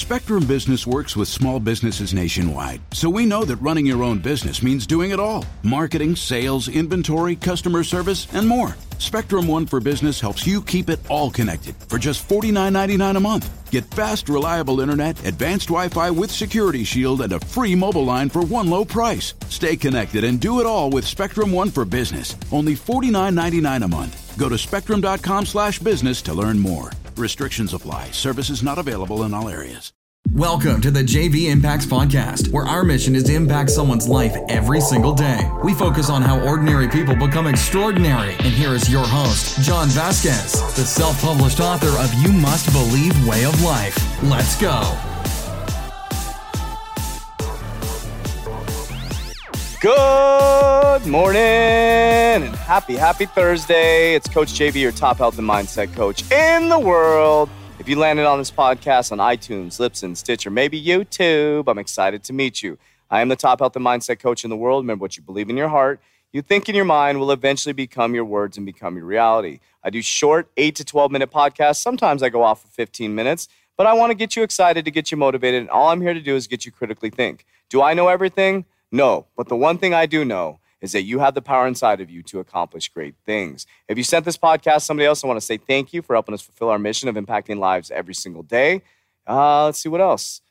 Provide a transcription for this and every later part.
Spectrum Business works with small businesses nationwide, so we know that running your own business means doing it all. Marketing, sales, inventory, customer service, and more. Spectrum One for Business helps you keep it all connected for just $49.99 a month. Get fast, reliable internet, advanced Wi-Fi with Security Shield, and a free mobile line for one low price. Stay connected and do it all with Spectrum One for Business. Only $49.99 a month. Go to spectrum.com/business to learn more. Restrictions apply. Services not available in all areas. Welcome to the JV Impacts Podcast, where our mission is to impact someone's life every single day. We focus on how ordinary people become extraordinary. And here is your host, John Vasquez, the self-published author of You Must Believe Way of Life. Let's go. Good morning and happy Thursday. It's Coach JV, your top health and mindset coach in the world. If you landed on this podcast on iTunes, Libsyn, Stitcher, maybe YouTube, I'm excited to meet you. I am the top health and mindset coach in the world. Remember, what you believe in your heart, you think in your mind will eventually become your words and become your reality. I do short 8 to 12-minute podcasts. Sometimes I go off for 15 minutes, but I want to get you excited, to get you motivated, and all I'm here to do is get you critically think. Do I know everything? No, but the one thing I do know is that you have the power inside of you to accomplish great things. If you sent this podcast to somebody else, I want to say thank you for helping us fulfill our mission of impacting lives every single day. Let's see what else.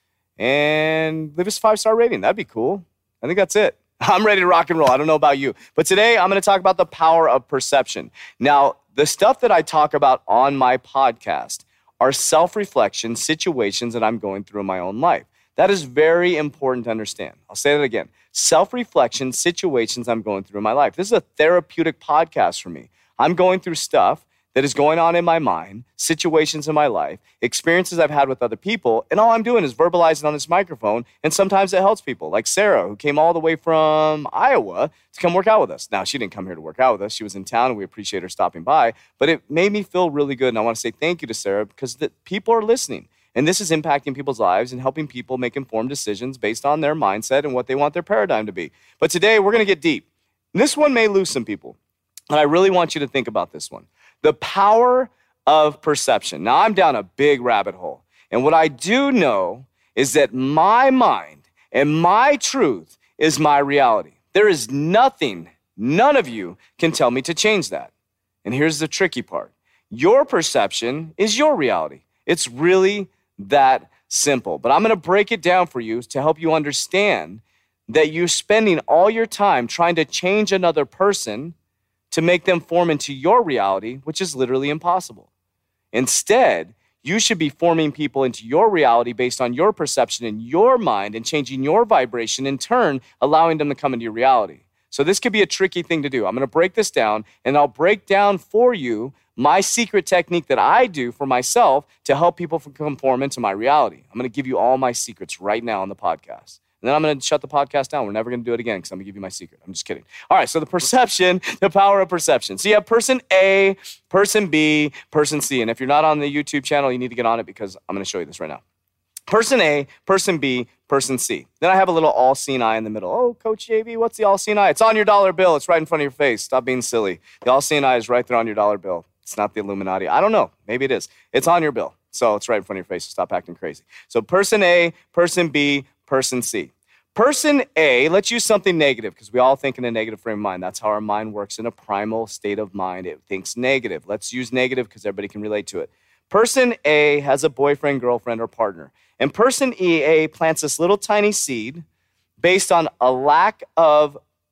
And leave us a 5-star rating. That'd be cool. I think that's it. I'm ready to rock and roll. I don't know about you. But today I'm going to talk about the power of perception. Now, the stuff that I talk about on my podcast are self-reflection situations that I'm going through in my own life. That is very important to understand. I'll say that again. Self-reflection situations I'm going through in my life. This is a therapeutic podcast for me. I'm going through stuff that is going on in my mind, situations in my life, experiences I've had with other people, and all I'm doing is verbalizing on this microphone, and sometimes it helps people, like Sarah, who came all the way from Iowa to come work out with us. Now, she didn't come here to work out with us. She was in town, and we appreciate her stopping by, but it made me feel really good, and I want to say thank you to Sarah because people are listening. And this is impacting people's lives and helping people make informed decisions based on their mindset and what they want their paradigm to be. But today, we're going to get deep. And this one may lose some people, and I really want you to think about this one. The power of perception. Now, I'm down a big rabbit hole. And what I do know is that my mind and my truth is my reality. There is nothing, none of you can tell me to change that. And here's the tricky part. Your perception is your reality. It's really that simple. But I'm going to break it down for you to help you understand that you're spending all your time trying to change another person to make them form into your reality, which is literally impossible. Instead, you should be forming people into your reality based on your perception in your mind and changing your vibration, in turn, allowing them to come into your reality. So this could be a tricky thing to do. I'm going to break this down, and I'll break down for you my secret technique that I do for myself to help people conform into my reality. I'm going to give you all my secrets right now on the podcast. And then I'm going to shut the podcast down. We're never going to do it again because I'm going to give you my secret. I'm just kidding. All right, so the perception, the power of perception. So you have person A, person B, person C. And if you're not on the YouTube channel, you need to get on it because I'm going to show you this right now. Person A, person B, person C. Then I have a little all-seeing eye in the middle. Oh, Coach JV, what's the all-seeing eye? It's on your dollar bill. It's right in front of your face. Stop being silly. The all-seeing eye is right there on your dollar bill. It's not the Illuminati. I don't know. Maybe it is. It's on your bill. So it's right in front of your face. So stop acting crazy. So person A, person B, person C. Person A, let's use something negative because we all think in a negative frame of mind. That's how our mind works in a primal state of mind. It thinks negative. Let's use negative because everybody can relate to it. Person A has a boyfriend, girlfriend, or partner. And person A plants this little tiny seed based on a lack of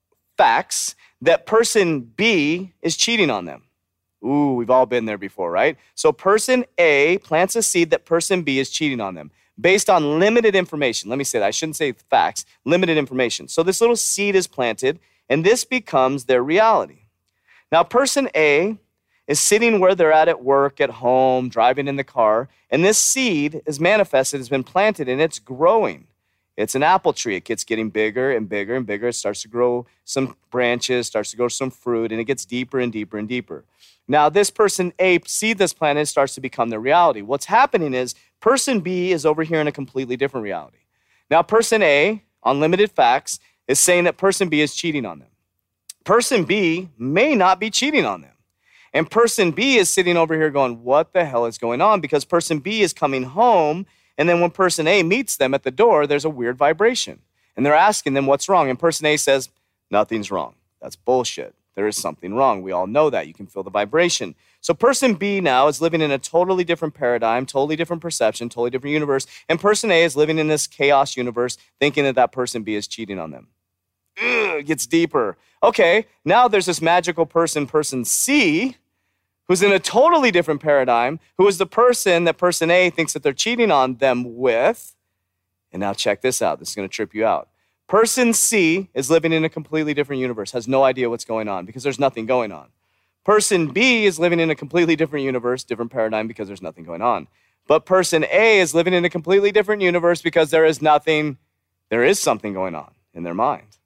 facts that person B is cheating on them. Ooh, we've all been there before, right? So person A plants a seed that person B is cheating on them based on limited information. Let me say that. I shouldn't say facts, limited information. So this little seed is planted, and this becomes their reality. Now, person A is sitting where they're at work, at home, driving in the car, and this seed is manifested, has been planted, and it's growing. It's an apple tree. It gets getting bigger and bigger and bigger. It starts to grow some branches, starts to grow some fruit, and it gets deeper and deeper and deeper. Now, this person A seed this planet starts to become their reality. What's happening is person B is over here in a completely different reality. Now, person A, on limited facts, is saying that person B is cheating on them. Person B may not be cheating on them. And person B is sitting over here going, what the hell is going on? Because person B is coming home And then when person A meets them at the door, there's a weird vibration. And they're asking them what's wrong. And person A says, nothing's wrong. That's bullshit. There is something wrong. We all know that. You can feel the vibration. So person B now is living in a totally different paradigm, totally different perception, totally different universe. And person A is living in this chaos universe thinking that person B is cheating on them. It gets deeper. Okay, now there's this magical person C, who's in a totally different paradigm, who is the person that person A thinks that they're cheating on them with. And now check this out. This is going to trip you out. Person C is living in a completely different universe, has no idea what's going on because there's nothing going on. Person B is living in a completely different universe, different paradigm because there's nothing going on. But person A is living in a completely different universe because there is something going on in their mind.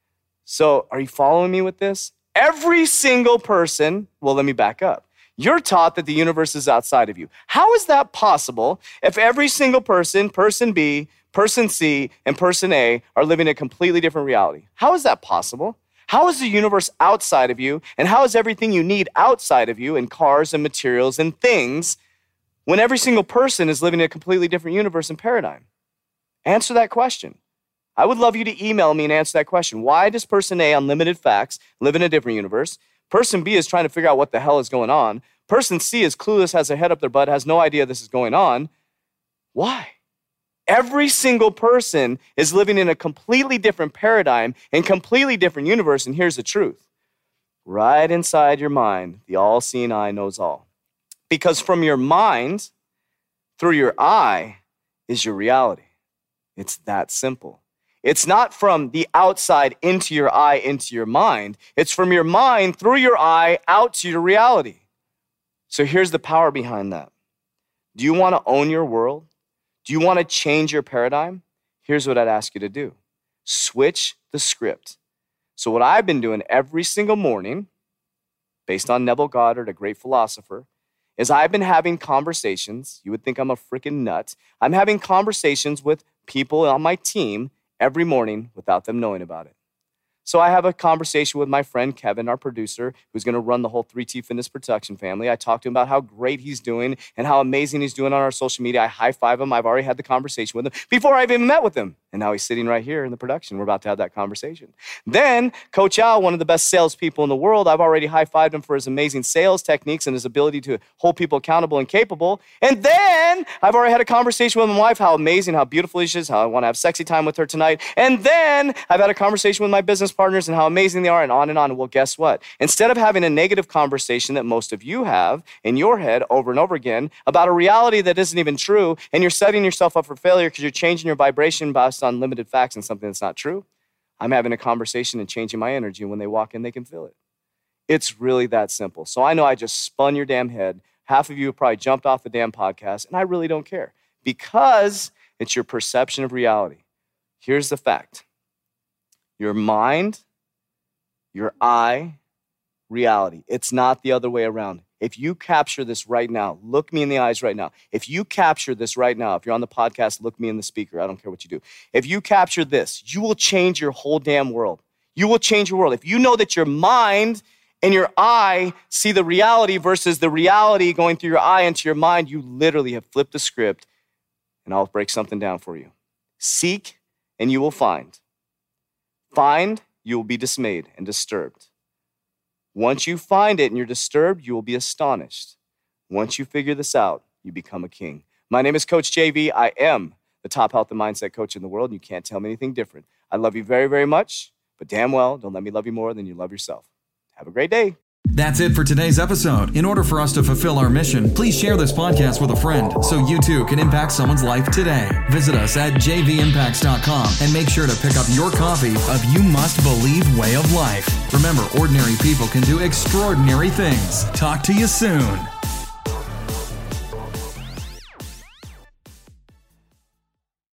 So are you following me with this? Every single person, well, let me back up. You're taught that the universe is outside of you. How is that possible if every single person, person B, person C, and person A are living a completely different reality? How is that possible? How is the universe outside of you, and how is everything you need outside of you in cars and materials and things when every single person is living in a completely different universe and paradigm? Answer that question. I would love you to email me and answer that question. Why does person A on limited facts live in a different universe? Person B is trying to figure out what the hell is going on. Person C is clueless, has their head up their butt, has no idea this is going on. Why? Every single person is living in a completely different paradigm and completely different universe. And here's the truth. Right inside your mind, the all-seeing eye knows all. Because from your mind, through your eye, is your reality. It's that simple. It's not from the outside into your eye, into your mind. It's from your mind through your eye out to your reality. So here's the power behind that. Do you want to own your world? Do you want to change your paradigm? Here's what I'd ask you to do. Switch the script. So what I've been doing every single morning, based on Neville Goddard, a great philosopher, is I've been having conversations. You would think I'm a freaking nut. I'm having conversations with people on my team every morning without them knowing about it. So I have a conversation with my friend Kevin, our producer, who's going to run the whole 3T Fitness production family. I talk to him about how great he's doing and how amazing he's doing on our social media. I high-five him. I've already had the conversation with him before I've even met with him. And now he's sitting right here in the production. We're about to have that conversation. Then Coach Al, one of the best salespeople in the world, I've already high-fived him for his amazing sales techniques and his ability to hold people accountable and capable. And then I've already had a conversation with my wife, how amazing, how beautiful she is, how I want to have sexy time with her tonight. And then I've had a conversation with my business partners and how amazing they are, and on and on. Well, guess what? Instead of having a negative conversation that most of you have in your head over and over again about a reality that isn't even true, and you're setting yourself up for failure because you're changing your vibration based on limited facts and something that's not true, I'm having a conversation and changing my energy. And when they walk in, they can feel it. It's really that simple. So I know I just spun your damn head. Half of you have probably jumped off the damn podcast, and I really don't care because it's your perception of reality. Here's the fact. Your mind, your eye, reality. It's not the other way around. If you capture this right now, look me in the eyes right now. If you capture this right now, if you're on the podcast, look me in the speaker. I don't care what you do. If you capture this, you will change your whole damn world. You will change your world. If you know that your mind and your eye see the reality versus the reality going through your eye into your mind, you literally have flipped the script. And I'll break something down for you. Seek and you will find. Find, you will be dismayed and disturbed. Once you find it and you're disturbed, you will be astonished. Once you figure this out, you become a king. My name is Coach JV. I am the top health and mindset coach in the world, and you can't tell me anything different. I love you very, very much, but damn well, don't let me love you more than you love yourself. Have a great day. That's it for today's episode. In order for us to fulfill our mission, please share this podcast with a friend so you too can impact someone's life today. Visit us at jvimpacts.com and make sure to pick up your copy of You Must Believe Way of Life. Remember, ordinary people can do extraordinary things. Talk to you soon.